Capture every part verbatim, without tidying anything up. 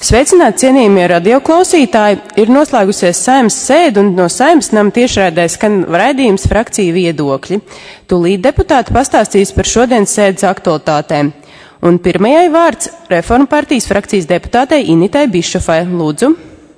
Sveicināti, cienījamie radioklausītāji, ir noslēgusies Saeimas sēde un no Saeimas nama tiešraidē skan raidījums Frakciju viedokļi. Tūlīt deputāti pastāstīs par šodienas sēdes aktualitātēm. Un pirmajai vārds Reformu partijas frakcijas deputātei Initai Bišofai. Lūdzu.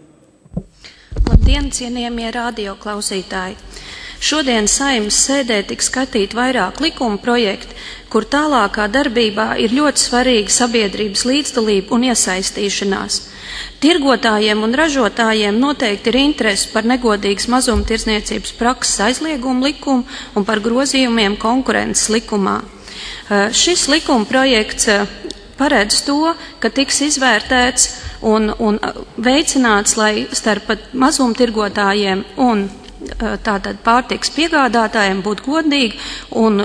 Labdien, cienījamie radioklausītāji! Šodien Saeimas sēdē tiks skatīt vairāk likuma projekti, kur tālākā darbībā ir ļoti svarīga sabiedrības līdzdalība un iesaistīšanās. Tirgotājiem un ražotājiem noteikti ir interese par negodīgas mazumtirdzniecības prakses aizliegumu likumu un par grozījumiem konkurences likumā. Šis likuma projekts paredz to, ka tiks izvērtēts un, un veicināts, lai starp mazumtirgotājiem un tātad pārtiks piegādātājiem būtu godīga un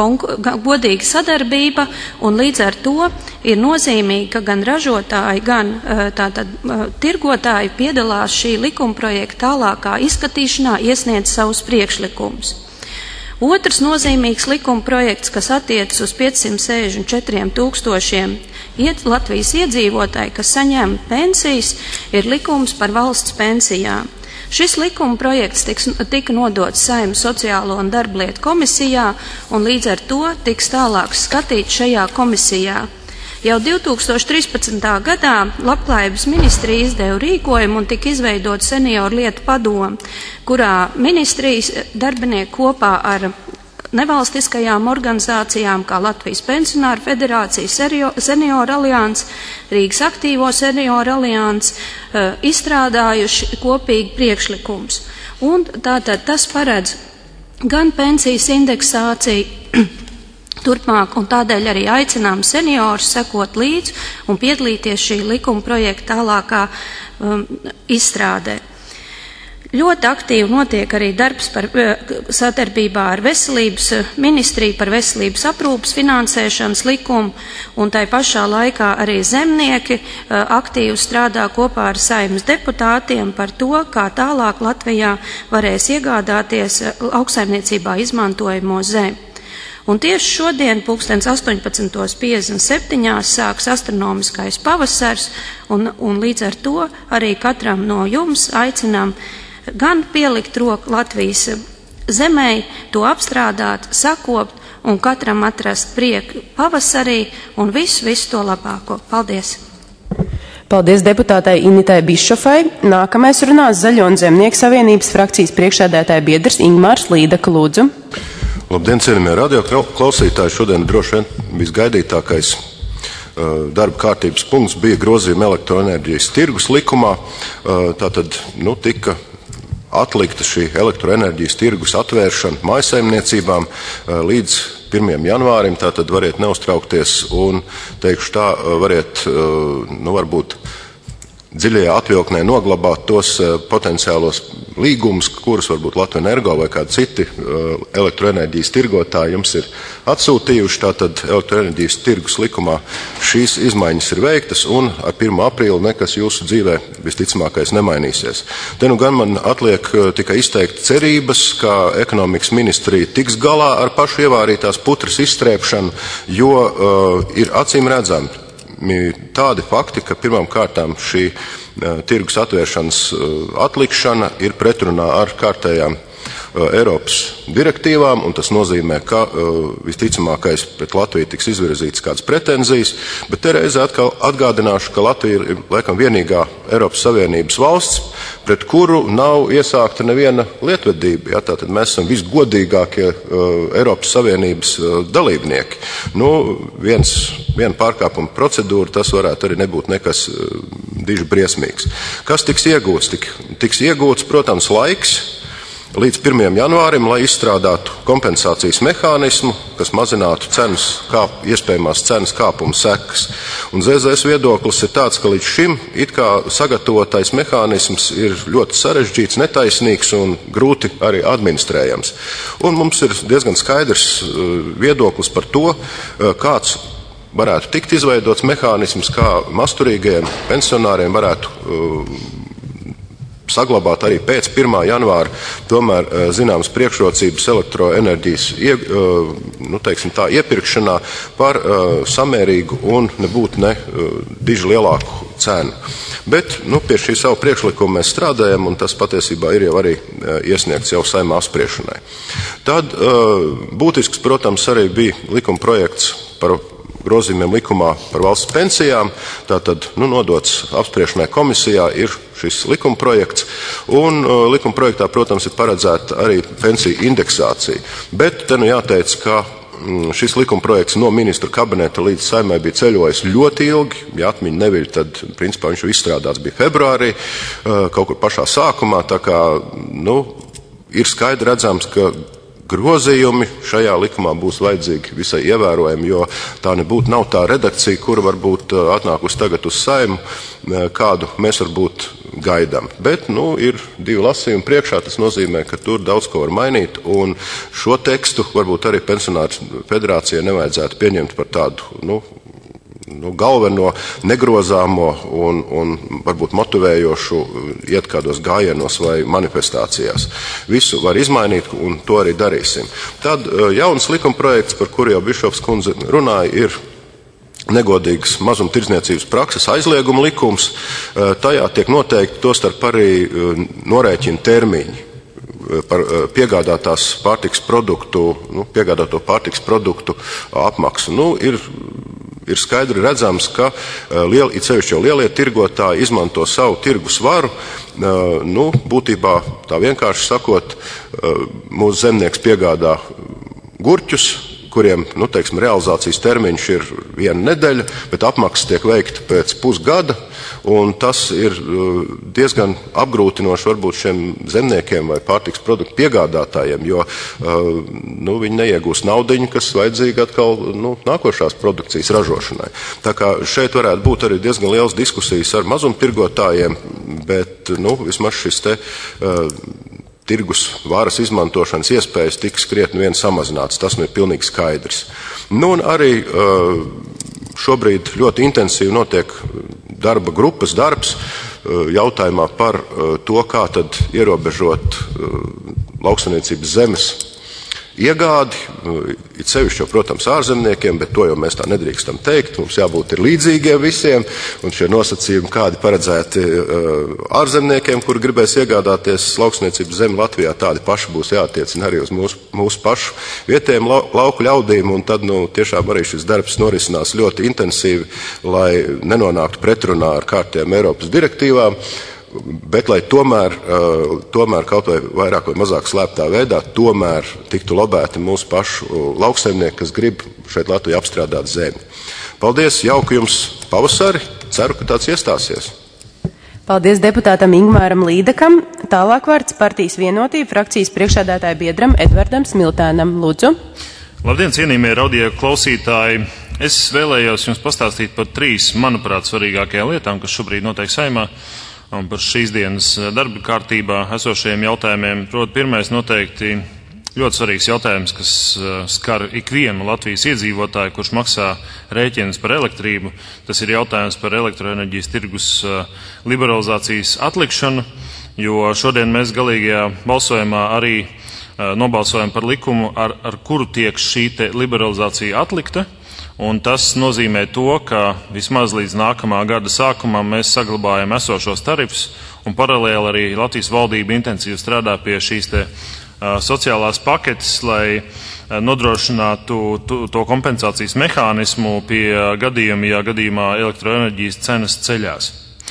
godīga sadarbība, un līdz ar to ir nozīmīgi, ka gan ražotāji, gan tātad tirgotāji piedalās šī likumprojekta tālākā izskatīšanā, iesniedz savus priekšlikumus. Otrs nozīmīgs likumprojekts, kas attiecas uz piecsimt sešdesmit četriem tūkstošiem Latvijas iedzīvotāji, kas saņem pensijas, ir likums par valsts pensijām. Šis likuma projekts tiks, tika nodots Saeimas sociālo un darblietu komisijā, un līdz ar to tiks tālāk skatīts šajā komisijā. Jau divi tūkstoši trīspadsmitā gadā Labklājības ministrija izdeva rīkojumu un tika izveidot senioru lietu padomu, kurā ministrijas darbinieki kopā ar nevalstiskajām organizācijām, kā Latvijas pensionāru federācija, senioru alianses, Rīgas aktīvo senioru alianses, izstrādājuši kopīgi priekšlikums. Un tātad tas paredz gan pensijas indeksāciju turpmāk, un tādēļ arī aicinām seniorus sekot līdzi un piedalīties šī likuma projekta tālākā um, izstrādē. Ļoti aktīvi notiek arī darbs par sadarbībā ar veselības ministriju par veselības aprūpas finansēšanas likumu, un tai pašā laikā arī zemnieki aktīvi strādā kopā ar Saeimas deputātiem par to, kā tālāk Latvijā varēs iegādāties lauksaimniecībā izmantojamo zemi. Un tieši šodien, pulkstens astoņpadsmit piecdesmit septiņi, sāks astronomiskais pavasars, un, un līdz ar to arī katram no jums aicinām gan pielikt roku Latvijas zemē, to apstrādāt, sakopt un katram atrast prieku pavasarī un visu, visu to labāko. Paldies! Paldies deputātai Initai Bišofai. Nākamais runās Zaļo un Zemnieku savienības frakcijas priekšsēdētāja biedrs Ingmārs Līdaka. Lūdzu. Labdien, cienījamie radio klausītāji! Šodien droši vien visgaidītākais darba kārtības punkts bija grozījuma elektroenerģijas tirgus likumā. Tātad, nu, tika atlikta šī elektroenerģijas tirgus atvēršana mājsaimniecībām līdz pirmajam janvārim, tātad variet neuztraukties un, teikšu tā, variet, nu, varbūt dziļajā atvilknē noglabāt tos potenciālos līgumus, kurus varbūt Latvijas Energo vai kādi citi elektroenerģijas tirgotāji jums ir atsūtījuši. Tātad elektroenerģijas tirgus likumā šīs izmaiņas ir veiktas, un ar pirmo aprīli nekas jūsu dzīvē visticamākais nemainīsies. Te nu gan man atliek tikai izteikt cerības, ka ekonomikas ministrija tiks galā ar pašu ievārītās putras izstrēpšanu, jo uh, ir acīm redzami tādi fakti, ka pirmām kārtām šī uh, tirgus atvēršanas uh, atlikšana ir pretrunā ar kārtējām uh, Eiropas direktīvām, un tas nozīmē, ka uh, visticamākais pret Latviju tiks izvirzīts kādas pretenzijas, bet te reize atkal atgādināšu, ka Latvija ir laikam vienīgā Eiropas Savienības valsts, pret kuru nav iesākta neviena lietvedība. Ja? Tātad mēs esam visgodīgākie uh, Eiropas Savienības uh, dalībnieki. Nu, viens, viena pārkāpuma procedūra, tas varētu arī nebūt nekas uh, diži briesmīgs. Kas tiks iegūts? Tik, tiks iegūts, protams, laiks līdz pirmajam janvārim, lai izstrādātu kompensācijas mehānismu, kas mazinātu cenas kāp, iespējamās cenas kāpuma sekas. Un Z Z S viedoklis ir tāds, ka līdz šim it kā sagatavotais mehānisms ir ļoti sarežģīts, netaisnīgs un grūti arī administrējams. Un mums ir diezgan skaidrs viedoklis par to, kāds varētu tikt izveidots mehānisms, kā masturīgajiem pensionāriem varētu uh, saglabāt arī pēc pirmā janvāra tomēr zināmas priekšrocības elektroenerģijas ie, nu, teiksim tā, iepirkšanā par samērīgu un nebūtu ne diži lielāku cenu. Bet nu, pie šī savu priekšlikumu mēs strādājam, un tas patiesībā ir jau arī iesniegts jau Saeimā apspriešanai. Tad būtisks, protams, arī bija likuma projekts par grozījumiem likumā par valsts pensijām. Tātad nu, nodots apspriešanai komisijā ir šis likuma projekts, un uh, likuma projektā, protams, ir paredzēta arī pensiju indeksācija. Bet te nu jāteic, ka mm, šis likuma projekts no ministra kabineta līdz Saeimai bija ceļojis ļoti ilgi. Ja atmiņa neviļ, tad principā viņš jau izstrādāts bija februārī, uh, kaut kur pašā sākumā, tā kā nu, ir skaidri redzams, ka grozījumi šajā likumā būs vajadzīgi visai ievērojami, jo tā nebūtu nav tā redakcija, kura varbūt atnākusi tagad uz Saeimu, kādu mēs varbūt gaidām. Bet, nu, ir divi lasījumi priekšā, tas nozīmē, ka tur daudz ko var mainīt, un šo tekstu varbūt arī pensionāru federācijai nevajadzētu pieņemt par tādu, nu, nu, galveno, negrozāmo un, un varbūt motivējošu iet kādos gājienos vai manifestācijās. Visu var izmainīt, un to arī darīsim. Tad jauns likumprojekts, par kuru jau Bišofs kundze runāja, ir negodīgas mazumtirdzniecības prakses aizlieguma likums. Tajā tiek noteikti tostarp arī norēķina termiņi par piegādātās pārtiks produktu, nu, piegādāto pārtiks produktu apmaksu. Nu, ir Ir skaidri redzams, ka liel, it sevišķi jau lielie tirgotāji izmanto savu tirgus varu. Nu, būtībā, tā vienkārši sakot, mūsu zemnieks piegādā gurķus, kuriem, nu, teiksim, realizācijas termiņš ir viena nedēļa, bet apmaksas tiek veikta pēc pusgada, un tas ir diezgan apgrūtinoši varbūt šiem zemniekiem vai pārtiks produktu piegādātājiem, jo nu, viņi neiegūs naudiņu, kas vajadzīga atkal nu, nākošās produkcijas ražošanai. Tā kā šeit varētu būt arī diezgan liels diskusijas ar mazumtirgotājiem, bet nu, vismaz šis te tirgus varas izmantošanas iespējas tiks krietni vien samazināts. Tas nu ir pilnīgi skaidrs. Nu, un arī šobrīd ļoti intensīvi notiek darba grupas darbs jautājumā par to, kā tad ierobežot lauksaimniecības zemes iegādi, it sevišķi jau, protams, ārzemniekiem, bet to jau mēs tā nedrīkstam teikt. Mums jābūt ir līdzīgiem visiem, un šie nosacījumi, kādi paredzēti ārzemniekiem, kuri gribēs iegādāties lauksaimniecības zemi Latvijā, tādi paši būs jātiecina arī uz mūsu, mūsu pašu vietējiem lauku ļaudīm, un tad, nu, tiešām arī šis darbs norisinās ļoti intensīvi, lai nenonāktu pretrunā ar kārtējām Eiropas direktīvām. Bet, lai tomēr, tomēr kaut vai vairāk vai mazāk slēptā veidā, tomēr tiktu lobēti mūsu pašu lauksaimnieki, kas grib šeit Latvijā apstrādāt zemi. Paldies, jauku jums pavasari, ceru, ka tāds iestāsies. Paldies deputātam Ingmāram Līdakam. Tālāk vārds partijas Vienotība frakcijas priekšsēdētāja biedram Edvardam Smiltēnam. Lūdzu. Labdien, cienījamie radio klausītāji. Es vēlējos jums pastāstīt par trīs, manuprāt, svarīgākajām lietām, kas šobrīd notiek Saeimā. Un par šīs dienas darba kārtībā esošajiem jautājumiem. Proti, pirmais noteikti ļoti svarīgs jautājums, kas skar ikvienu Latvijas iedzīvotāju, kurš maksā rēķinus par elektrību. Tas ir jautājums par elektroenerģijas tirgus liberalizācijas atlikšanu, jo šodien mēs galīgajā balsojumā arī nobalsojam par likumu, ar, ar kuru tiek šī te liberalizācija atlikta. Un tas nozīmē to, ka vismaz līdz nākamā gada sākumam mēs saglabājam esošos tarifus, un paralēli arī Latvijas valdība intensīvi strādā pie šīs te uh, sociālās paketes, lai uh, nodrošinātu to, to kompensācijas mehānismu pie uh, gadījuma, ja gadījumā elektroenerģijas cenas ceļās.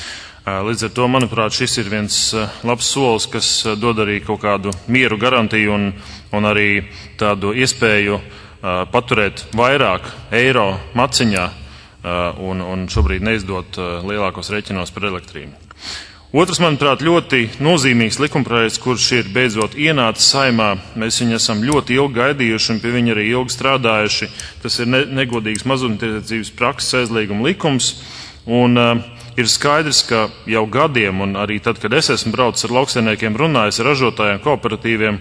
Uh, līdz ar to, manuprāt, šis ir viens uh, labs solis, kas uh, dod arī kaut kādu mieru garantiju un, un arī tādu iespēju paturēt vairāk eiro maciņā un, un šobrīd neizdot lielākos reķinos par elektrību. Otrs, manuprāt, ļoti nozīmīgs likumprojekts, kurš ir beidzot ienācis Saeimā. Mēs viņu esam ļoti ilgi gaidījuši un pie viņa arī ilgi strādājuši. Tas ir ne, negodīgs mazumtirdzniecības prakses aizlieguma likums. Un uh, ir skaidrs, ka jau gadiem, un arī tad, kad es esmu braucis ar lauksaimniekiem, runājis ar ražotājiem, kooperatīviem,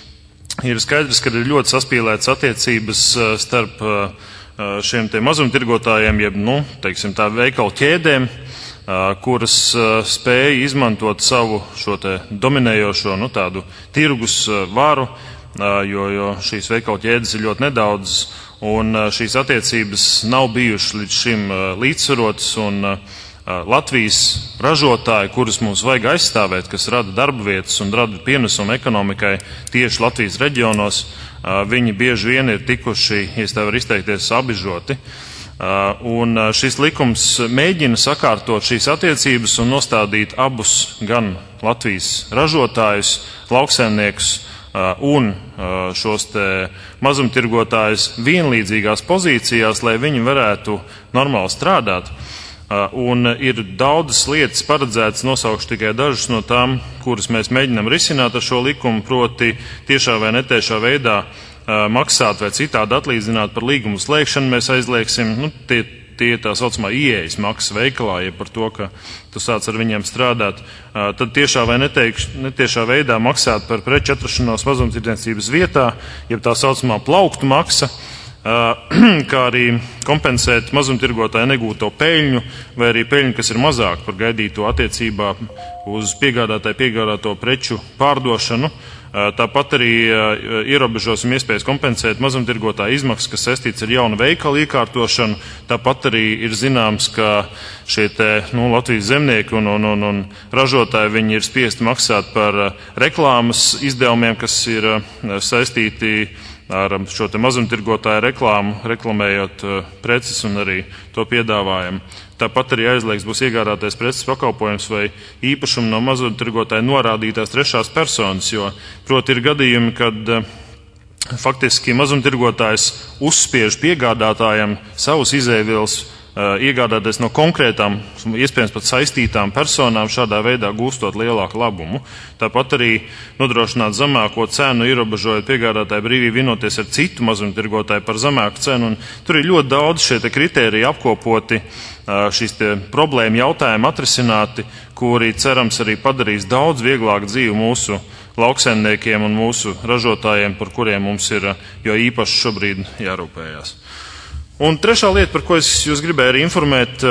ir skaidrs, ka ir ļoti saspīlētas attiecības starp šiem te mazumtirgotājiem, jeb, nu, teiksim tā, veikalu ķēdēm, kuras spēja izmantot savu šo te dominējošo, nu, tādu tirgus varu, jo, jo šīs veikalu ķēdes ir ļoti nedaudz, un šīs attiecības nav bijušas līdz šim līdzsvarotas, un Latvijas ražotāji, kurus mums vajag aizstāvēt, kas rada darba vietas un rada pienesumu ekonomikai tieši Latvijas reģionos, viņi bieži vien ir tikuši, ja tā var izteikties, apbižoti. Un šis likums mēģina sakārtot šīs attiecības un nostādīt abus gan Latvijas ražotājus, lauksaimniekus un šos te mazumtirgotājus vienlīdzīgās pozīcijās, lai viņi varētu normāli strādāt. Un ir daudzas lietas paredzētas, nosaukšu tikai dažas no tām, kuras mēs mēģinām risināt ar šo likumu, proti tiešā vai netiešā veidā maksāt vai citādi atlīdzināt par līgumu slēgšanu. Mēs aizliegsim, nu, tie, tie tā saucamā ieejas maksa veikalā, ja par to, ka tu sāc ar viņiem strādāt, tad tiešā vai neteikš, netiešā veidā maksāt par preču atrašanos mazumtirdzniecības vietā, ja tā saucamā plauktu maksa, kā arī kompensēt mazumtirgotāju negūto peļņu vai arī peļņu, kas ir mazāk par gaidīto attiecībā uz piegādātāju piegādāto preču pārdošanu. Tāpat arī ierobežosim iespējas kompensēt mazumtirgotāju izmaksas, kas saistīts ar jaunu veikalu iekārtošanu. Tāpat arī ir zināms, ka šie te, nu, Latvijas zemnieki un, un, un, un ražotāji, viņi ir spiesti maksāt par reklāmas izdevumiem, kas ir saistīti ar šo te mazumtirgotāju reklāmu, reklamējot preces un arī to piedāvājumu. Tāpat arī aizliegts būs iegādāties preces pakalpojums vai īpašumu no mazumtirgotāju norādītās trešās personas, jo proti ir gadījumi, kad faktiski mazumtirgotājs uzspiež piegādātājiem savus izēvielas iegādāties no konkrētām, iespējams pat saistītām personām, šādā veidā gūstot lielāku labumu. Tāpat arī nodrošināt zemāko cenu, ierobežojot piegādātāju brīvību vienoties ar citu mazumtirgotāju par zemāku cenu. Un tur ir ļoti daudz šie te kritēriji apkopoti, šīs te problēma jautājumi atrisināti, kuri cerams arī padarīs daudz vieglāk dzīvi mūsu lauksaimniekiem un mūsu ražotājiem, par kuriem mums ir jo īpaši šobrīd jārūpējās. Un trešā lieta, par ko es jūs gribēju arī informēt,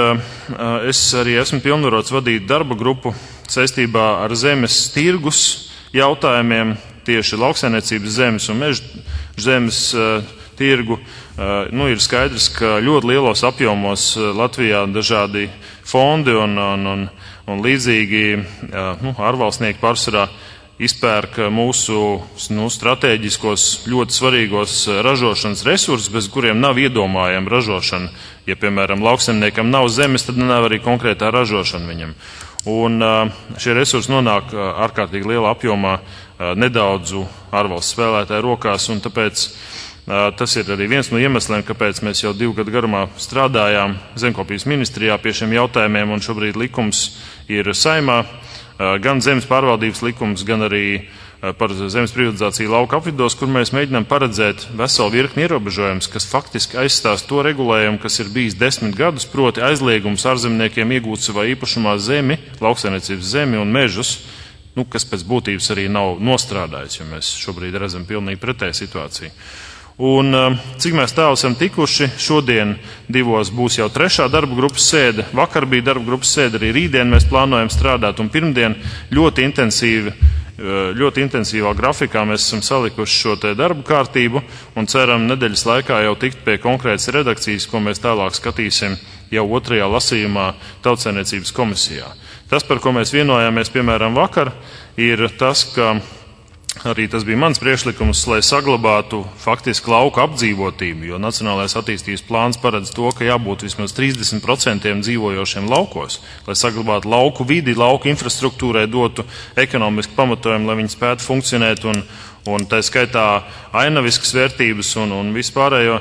es arī esmu pilnvarots vadīt darba grupu saistībā ar zemes tirgus jautājumiem, tieši lauksaimniecības zemes un meža zemes tirgu. Nu, ir skaidrs, ka ļoti lielos apjomos Latvijā dažādi fondi un, un, un, un līdzīgi nu, ārvalstnieki pārsvarā izpērk mūsu nu, strateģiskos, ļoti svarīgos ražošanas resursus, bez kuriem nav iedomājama ražošana. Ja, piemēram, lauksaimniekam nav zemes, tad nav arī konkrētā ražošana viņam. Un šie resursi nonāk ārkārtīgi lielā apjomā nedaudzu ārvalstu spēlētāju rokās, un tāpēc tas ir arī viens no iemesliem, kāpēc mēs jau divu gadu garumā strādājām Zemkopības ministrijā pie šiem jautājumiem, un šobrīd likums ir Saimā. Gan zemes pārvaldības likums, gan arī par zemes privatizāciju lauka apvidos, kur mēs mēģinām paredzēt veselu virkni ierobežojumus, kas faktiski aizstās to regulējumu, kas ir bijis desmit gadus, proti aizliegums ārzemniekiem iegūt savā īpašumā zemi, lauksaimniecības zemi un mežus, nu, kas pēc būtības arī nav nostrādājis, jo mēs šobrīd redzam pilnīgi pretēju situāciju. Un cik mēs tālu esam tikuši, šodien divos būs jau trešā darba grupas sēde, vakar bija darba grupas sēde, arī rītdien mēs plānojam strādāt, un pirmdien ļoti intensīvi, ļoti intensīvā grafikā mēs esam salikuši šo te darbu kārtību un ceram nedēļas laikā jau tikt pie konkrētas redakcijas, ko mēs tālāk skatīsim jau otrajā lasījumā Tautsaimniecības komisijā. Tas, par ko mēs vienojāmies, piemēram, vakar, ir tas, ka arī tas bija mans priekšlikums, lai saglabātu faktiski lauku apdzīvotību, jo Nacionālais attīstības plāns paredz to, ka jābūt vismaz trīsdesmit procentiem dzīvojošiem laukos, lai saglabātu lauku vidi, lauku infrastruktūrai dotu ekonomisku pamatojumu, lai viņi spētu funkcionēt un, un tā skaitā ainaviskas vērtības un, un vispārējo.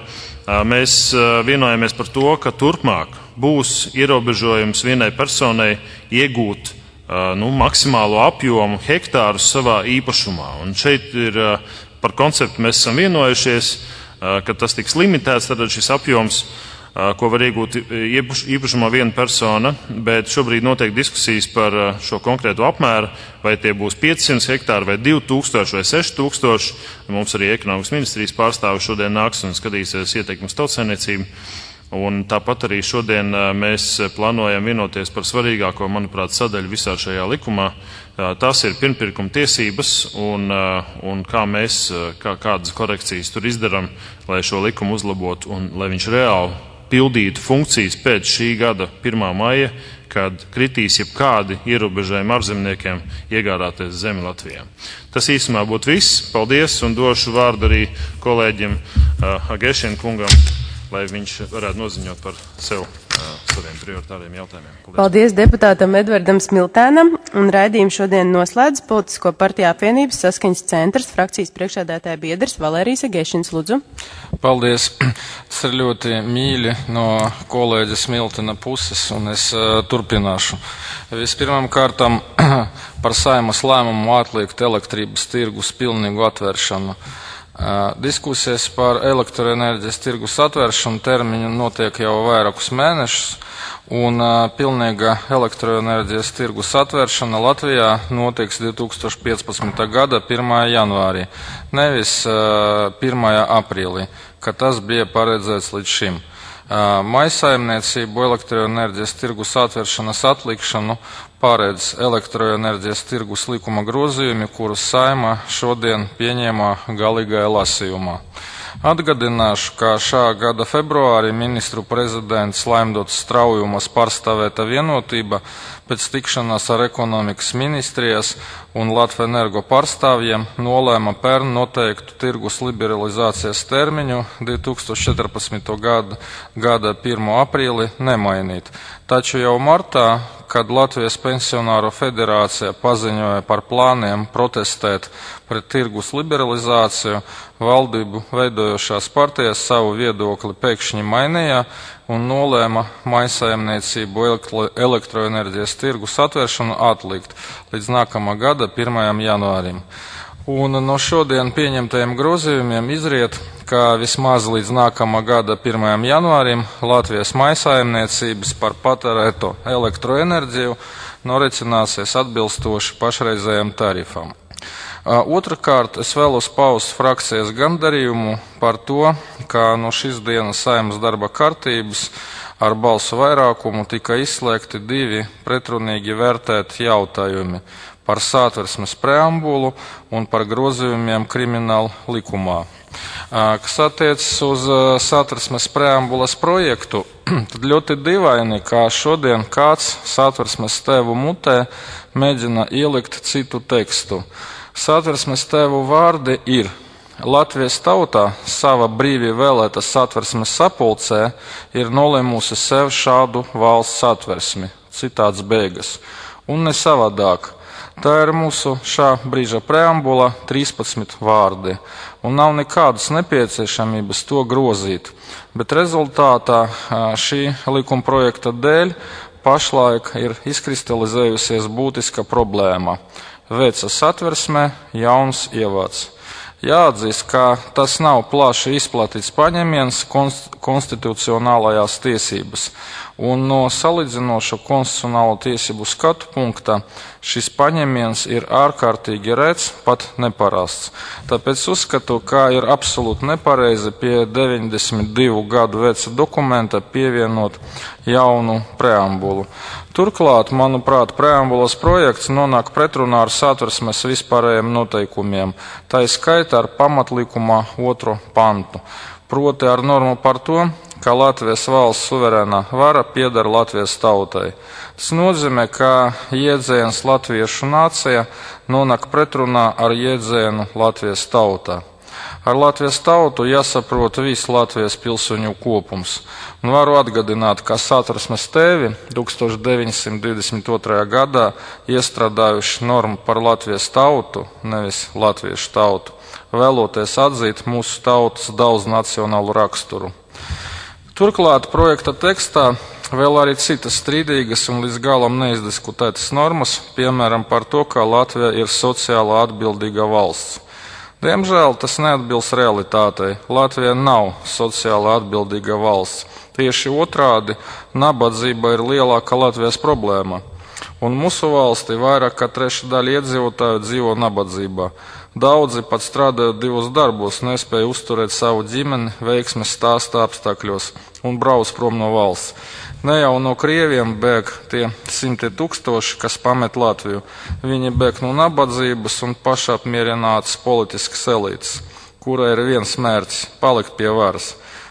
Mēs vienojamies par to, ka turpmāk būs ierobežojums vienai personai iegūt nu, maksimālo apjomu hektārus savā īpašumā. Un šeit ir par konceptu mēs esam vienojušies, ka tas tiks limitēts, tad šis apjoms, ko var iegūt īpašumā viena persona, bet šobrīd notiek diskusijas par šo konkrēto apmēru, vai tie būs piecsimt hektāri, vai divi tūkstoši, vai seši tūkstoši. Mums arī ekonomikas ministrijas pārstāvi šodien nāks un skatīsies ieteikumus tautsaimniecību. Un tāpat arī šodien mēs plānojam vienoties par svarīgāko, manuprāt, sadaļu visā šajā likumā. Tas ir pirmpirkuma tiesības un, un kā mēs, kā, kādas korekcijas tur izdaram, lai šo likumu uzlabotu un lai viņš reāli pildītu funkcijas pēc šī gada pirmā maija, kad kritīs jebkādi ierobežojumi ārzemniekiem iegādāties zemi Latvijā. Tas īsumā būtu viss. Paldies un došu vārdu arī kolēģim uh, Agešina kungam, lai viņš varētu noziņot par sev uh, saviem prioritāriem jautājumiem. Paldies. Paldies deputātam Edvardam Smiltēnam, un raidījumu šodien noslēdz Politisko partiju apvienības saskaņas centrs frakcijas priekšsēdētāja biedrs Valērijas Agešins. Lūdzu. Paldies. Tas ir ļoti mīļi no kolēģa Smiltena puses, un es uh, turpināšu. Vispirmām kārtām par Saeimas lēmumu atlikt elektrības tirgus pilnīgu atvēršanu. Uh, diskusijas par elektroenerģijas tirgus atvēršanu termiņu notiek jau vairākus mēnešus, un uh, pilnīga elektroenerģijas tirgus atvēršana Latvijā notiks divi tūkstoši piecpadsmitā gada pirmajā janvārī, nevis uh, pirmajā aprīlī, kad tas bija paredzēts līdz šim. Uh, Maisaimniecību elektroenerģijas tirgus atvēršanas atlikšanu paredz elektroenerģijas tirgus likuma grozījumi, kurus Saeima šodien pieņēma galīgajā lasījumā. Atgādināšu, ka šā gada februārī ministru prezidents Laimdots Straujumas pārstāvēta vienotība pēc tikšanās ar ekonomikas ministrijas un Latvenergo pārstāvjiem nolēma pērn noteiktu tirgus liberalizācijas termiņu divi tūkstoši četrpadsmitā gada, gada pirmā aprīli nemainīt. Taču jau martā, kad Latvijas pensionāru federācija paziņoja par plāniem protestēt pret tirgus liberalizāciju, valdību veidojošās partijas savu viedokli pēkšņi mainīja un nolēma maisaimniecību elektroenerģijas tirgus atvēršanu atlikt līdz nākamā gada pirmajam janvārim. Un no šodien pieņemtajiem grozījumiem izriet, ka vismaz līdz nākamā gada pirmajam janvārim Latvijas maisaimniecības par patērēto elektroenerģiju norēķināsies atbilstoši pašreizējiem tarifam. Otrakārt, es vēlos paust frakcijas gandarījumu par to, ka no šīs dienas Saeimas darba kārtības ar balsu vairākumu tika izslēgti divi pretrunīgi vērtēti jautājumi par Satversmes preambulu un par grozījumiem krimināla likumā. Kas attiecas uz Satversmes preambulas projektu, tad ļoti dīvaini, kā šodien kāds Satversmes tēvu mutē mēģina ielikt citu tekstu. Satversmes tēvu vārdi ir: Latvijas tauta sava brīvi vēlēta Satversmes sapulcē ir nolēmusi sev šādu valsts satversmi. Citāts beigas. Un ne savādāk. Tā ir mūsu šā brīža preambula, trīspadsmit vārdi, un nav nekādas nepieciešamības to grozīt, bet rezultātā šī likuma projekta dēļ pašlaik ir izkristalizējusies būtiska problēma. Veca satversmē, jauns ievads. Jāatzīst, ka tas nav plaši izplatīts paņēmiens konstitucionālajās tiesības, un no salīdzinoša konstitucionālo tiesību skatu punkta šis paņēmiens ir ārkārtīgi rets, pat neparasts. Tāpēc uzskatu, ka ir absolūti nepareizi pie deviņdesmit divu gadu veca dokumenta pievienot jaunu preambulu. Turklāt, manuprāt, preambulas projekts nonāk pretrunā ar Satversmes vispārējiem noteikumiem, tā izskaitā ar pamatlikumā otro pantu, proti ar normu par to, ka Latvijas valsts suverēnā vara pieder Latvijas tautai. Tas nozīmē, ka jēdziens latviešu nācija nonāk pretrunā ar jēdzienu Latvijas tautā. Ar Latvijas tautu jāsaprot viss Latvijas pilsoņu kopums. Un varu atgādināt, ka Satversmes tēvi tūkstoš deviņsimt divdesmit otrajā gadā iestrādājuši normu par Latvijas tautu, nevis latviešu tautu, vēloties atzīt mūsu tautas daudznacionālu raksturu. Turklāt projekta tekstā vēl arī citas strīdīgas un līdz galam neizdiskutētas normas, piemēram par to, ka Latvija ir sociāli atbildīga valsts. Diemžēl tas neatbilst realitātei. Latvija nav sociāli atbildīga valsts. Tieši otrādi, nabadzība ir lielāka Latvijas problēma. Un mūsu valstī vairāk kā treša daļa iedzīvotāju dzīvo nabadzībā. Daudzi pat strādājot divos darbos, nespēja uzturēt savu ģimeni veiksmes stāsta apstākļos un brauc prom no valsts. Ne jau no Krieviem bēg tie simti tūkstoši, kas pamet Latviju. Viņi bēg no nabadzības un pašapmierinātas politiskas elites, kura ir viens mērķis – palikt pie varas.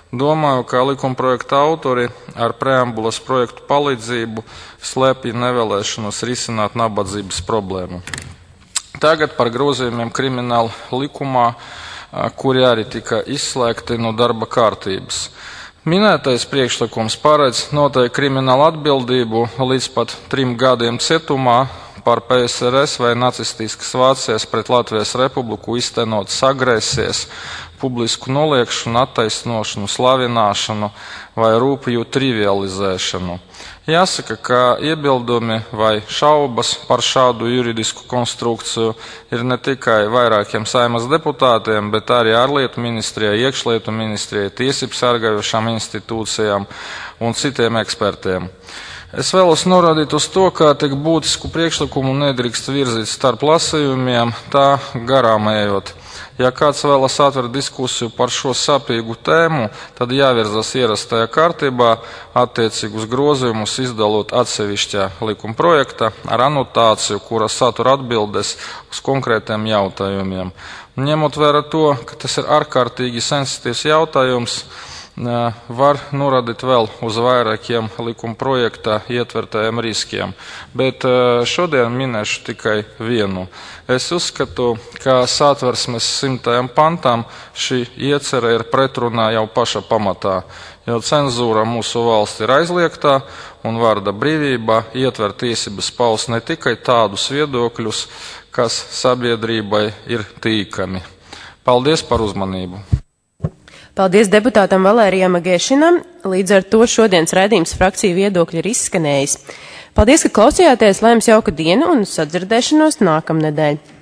Domāju, ka likumprojekta autori ar preambulas projektu palīdzību slēpj nevēlēšanos risināt nabadzības problēmu. Tagad par grozījumiem krimināla likumā, kuri arī tika izslēgti no darba kārtības. Minētais priekšlikums paredz noteikti kriminālu atbildību līdz pat trim gadiem cietumā par P S R S vai nacistiskas Vācijas pret Latvijas Republiku iztenotas agresijas, publisku noliekšanu, attaisnošanu, slavināšanu vai rūpju trivializēšanu. Jāsaka, ka iebildumi vai šaubas par šādu juridisku konstrukciju ir ne tikai vairākiem Saeimas deputātiem, bet arī ārlietu ministrijai, iekšlietu ministrijai, tiesību sargājošām institūcijām un citiem ekspertiem. Es vēlos norādīt uz to, ka tik būtisku priekšlikumu nedrīkst virzīt starp lasījumiem, tā garām ejot. Ja kāds vēlas atvērt diskusiju par šo sāpīgu tēmu, tad jāvirzas ierastajā kārtībā, attiecīgus grozījumus izdalot atsevišķā likuma projekta ar anotāciju, kura satura atbildes uz konkrētiem jautājumiem. Ņemot vērā to, ka tas ir ārkārtīgi sensitīvs jautājums, var norādīt vēl uz vairākiem likuma projektā ietvertajiem riskiem, bet šodien minēšu tikai vienu. Es uzskatu, ka Satversmes simtajam pantam šī iecerē ir pretrunā jau paša pamatā, jo cenzūra mūsu valsts ir aizliegtā un vārda brīvība ietver tiesības paust ne tikai tādus viedokļus, kas sabiedrībai ir tīkami. Paldies par uzmanību! Paldies deputātam Valērijam Agēšinam. Līdz ar to šodienas raidījums frakciju viedokļi ir izskanējis. Paldies, ka klausījāties, lai jums jauka diena un sadzirdēšanos nākamnedēļ.